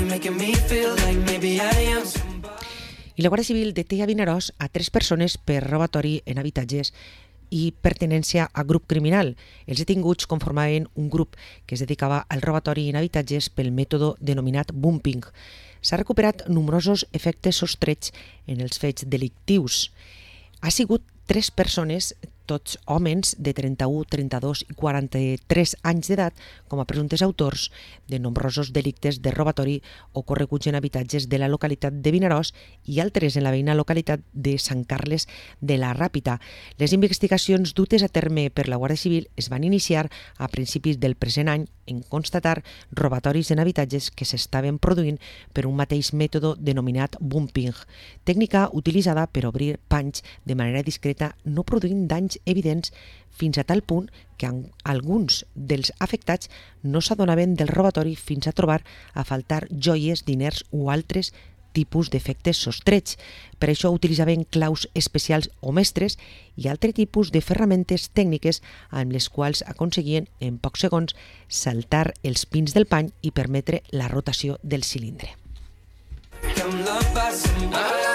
I la Guàrdia Civil deté a Vinaròs a 3 persones per robatori en habitatges i pertinència a grup criminal. Els detinguts conformaven un grup que es dedicava al robatori en habitatges pel mètode denominat bumping. S'ha recuperat nombrosos efectes sostrets en els fets delictius. Ha sigut 3 persones, tots homes de 31, 32 i 43 anys d'edat, com a presumptes autors de nombrosos delictes de robatori ocorreguts en habitatges de la localitat de Vinaròs i altres en la veïna localitat de Sant Carles de la Ràpita. Les investigacions dutes a terme per la Guàrdia Civil es van iniciar a principis del present any en constatar robatoris en habitatges que s'estaven produint per un mateix mètode denominat bumping, tècnica utilitzada per obrir panys de manera discreta, no produint danys evidents, fins a tal punt que alguns dels afectats no s'adonaven del robatori fins a trobar a faltar joies, diners o altres tipus d'efectes sostrets. Per això utilitzaven claus especials o mestres i altre tipus de ferramentes tècniques amb les quals aconseguien en pocs segons saltar els pins del pany i permetre la rotació del cilindre.